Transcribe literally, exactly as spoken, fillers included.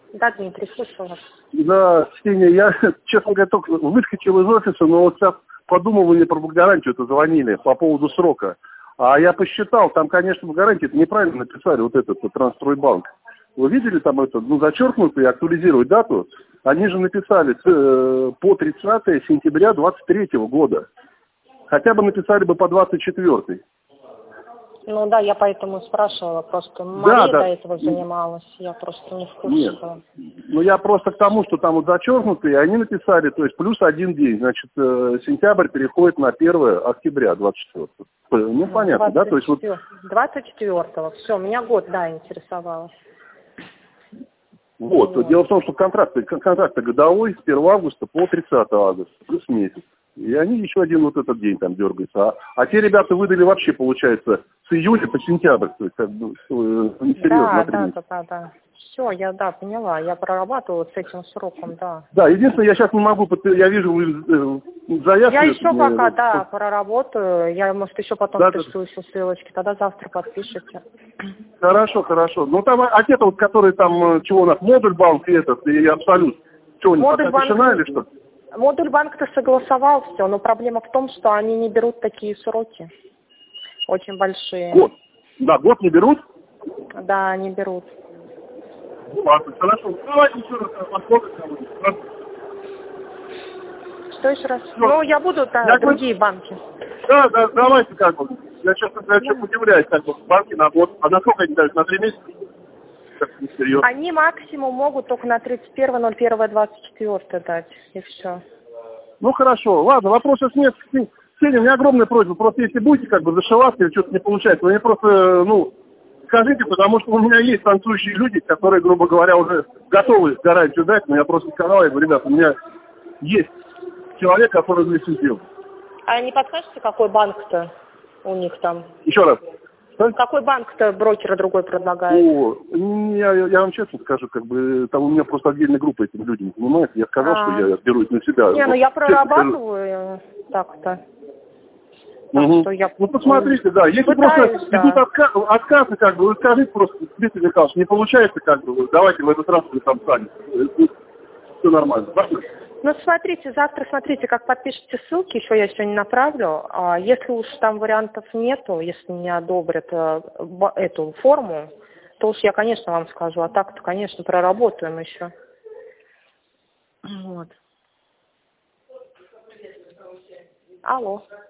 Да, Дмитрий, слушаю вас. Да, Ксения, я, честно говоря, только выскочил из офиса, но вот сейчас подумывали про гарантию, это звонили по поводу срока. А я посчитал, там, конечно, в гарантии это неправильно написали, вот этот вот Трансстройбанк. Вы видели там это, ну, зачеркнутую и актуализировать дату? Они же написали э, по тридцатое сентября двадцать третьего года. Хотя бы написали бы по двадцать четвёртый. Ну да, я поэтому спрашивала, просто Да, Мария да. до этого занималась, я просто не в курсе Нет. была. Ну, я просто к тому, что там вот зачеркнутые, они написали, то есть плюс один день, значит, э, сентябрь переходит на первое октября двадцать четвёртого. Ну, понятно, да? То есть вот... двадцать четвёртого, все, меня год, да, интересовало. Вот, Вот. дело в том, что контракт, контракт годовой с первого августа по тридцатое августа, плюс месяц. И они еще один вот этот день там дергаются. А, а те ребята выдали вообще, получается, с июля по сентябрь. То есть, как бы, несерьезно. Да, да, да, да, да. Все, я, да, поняла. Я прорабатывала с этим сроком, да. Да, единственное, я сейчас не могу, я вижу, вы заявку... Я еще мне, пока, вот, да, проработаю. Я, может, еще потом да, пришлю еще ссылочки. Тогда завтра подпишите. Хорошо, хорошо. Ну, там, а те-то вот, которые там, чего у нас, модуль банк и этот, и Абсолют, что, у них пока тишина или что? Модуль банк-то согласовал все, но проблема в том, что они не берут такие сроки. Очень большие. Год. Да, год не берут? Да, не берут. Ну, ладно, хорошо. Давайте еще раз посмотрим. Что еще раз? Ну, я буду, да, я другие говорю, банки. Да, да, давайте как бы. Я сейчас, я сейчас удивляюсь, как бы, банки на год. А на сколько они дают? На три месяца? Как несерьезно. Они максимум могут только на тридцать первое ноль первое двадцать четвёртое дать, и все. Ну, хорошо. Ладно, вопросов нет. Ксения, у меня огромная просьба. Просто если будете как бы зашиваться или что-то не получается, вы мне просто, ну, скажите, потому что у меня есть танцующие люди, которые, грубо говоря, уже готовы гарантию дать, но я просто сказал, я говорю, ребята, у меня есть человек, который мне все сделал. А не подскажете, какой банк-то у них там? Еще раз. Что? Какой банк-то брокера другой предлагает? О, я, я вам честно скажу, как бы там у меня просто отдельная группа этим людям занимается. Я сказал, А. что я беру это на себя. Не, ну я прорабатываю так-то. Так угу. что я... Ну посмотрите, да. Если Пытаюсь, просто да. идут отка отказы, как бы, вы скажите просто, Дмитрий Михайлович, не получается, как бы, давайте в этот раз вы там сами. Все нормально. Правильно? Ну, смотрите, завтра смотрите, как подпишите ссылки, еще я сегодня направлю. А если уж там вариантов нету, если не одобрят э, эту форму, то уж я, конечно, вам скажу. А так-то, конечно, проработаем еще. Вот. Алло.